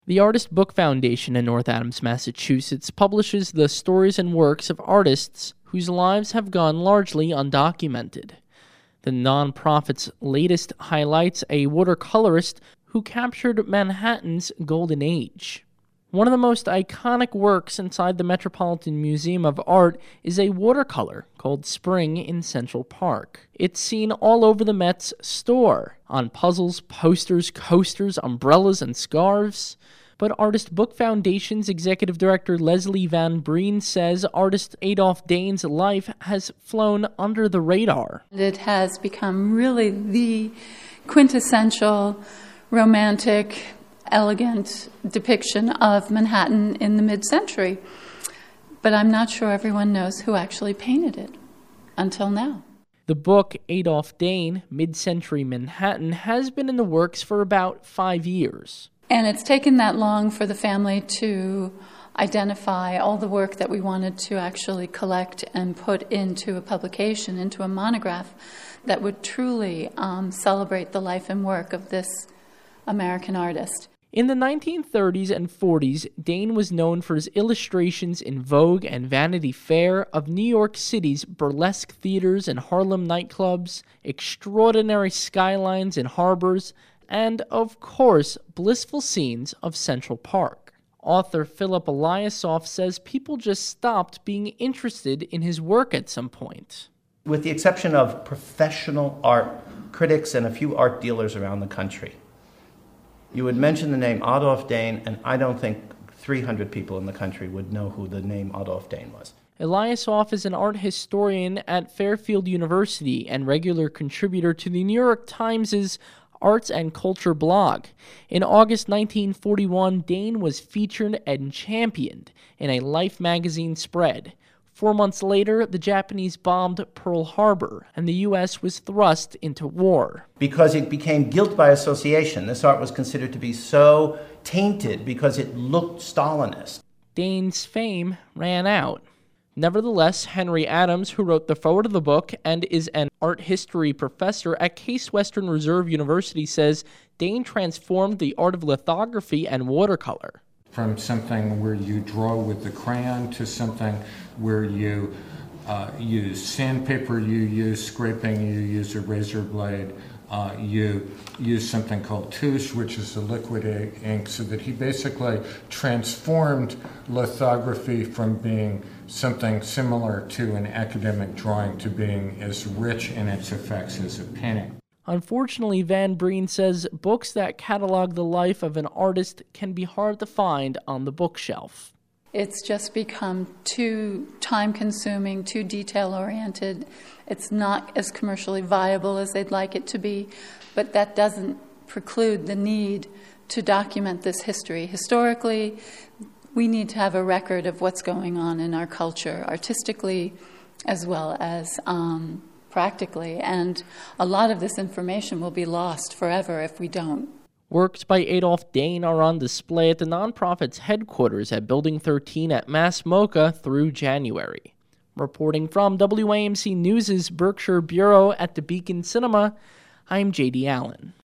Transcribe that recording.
The Artist Book Foundation in North Adams, Massachusetts, publishes the stories and works of artists whose lives have gone largely undocumented. The nonprofit's latest highlights a watercolorist who captured Manhattan's golden age. One of the most iconic works inside the Metropolitan Museum of Art is a watercolor called Spring in Central Park. It's seen all over the Met's store, on puzzles, posters, coasters, umbrellas, and scarves. But Artist Book Foundation's executive director Leslie Van Breen says artist Adolph Dane's life has flown under the radar. It has become really the quintessential romantic, elegant depiction of Manhattan in the mid-century. But I'm not sure everyone knows who actually painted it until now. The book, Adolph Dane, Mid-Century Manhattan, has been in the works for about 5 years. And it's taken that long for the family to identify all the work that we wanted to actually collect and put into a publication, into a monograph that would truly celebrate the life and work of this American artist. In the 1930s and 40s, Dane was known for his illustrations in Vogue and Vanity Fair of New York City's burlesque theaters and Harlem nightclubs, extraordinary skylines and harbors, and, of course, blissful scenes of Central Park. Author Philip Eliasoff says people just stopped being interested in his work at some point. With the exception of professional art critics and a few art dealers around the country, you would mention the name Adolph Dane, and I don't think 300 people in the country would know who the name Adolph Dane was. Eliasoff is an art historian at Fairfield University and regular contributor to the New York Times' Arts and Culture blog. In August 1941, Dane was featured and championed in a Life magazine spread. 4 months later, the Japanese bombed Pearl Harbor, and the U.S. was thrust into war. Because it became guilt by association. This art was considered to be so tainted because it looked Stalinist. Dane's fame ran out. Nevertheless, Henry Adams, who wrote the foreword of the book and is an art history professor at Case Western Reserve University, says Dane transformed the art of lithography and watercolor. From something where you draw with the crayon to something where you use sandpaper, you use scraping, you use a razor blade, you use something called touche, which is a liquid ink, so that he basically transformed lithography from being something similar to an academic drawing to being as rich in its effects as a painting. Unfortunately, Van Breen says books that catalog the life of an artist can be hard to find on the bookshelf. It's just become too time-consuming, too detail-oriented. It's not as commercially viable as they'd like it to be, but that doesn't preclude the need to document this history. Historically, we need to have a record of what's going on in our culture, artistically as well as practically, and a lot of this information will be lost forever if we don't. Works by Adolph Dane are on display at the nonprofit's headquarters at Building 13 at Mass MoCA through January. Reporting from WAMC News' Berkshire Bureau at the Beacon Cinema, I'm J.D. Allen.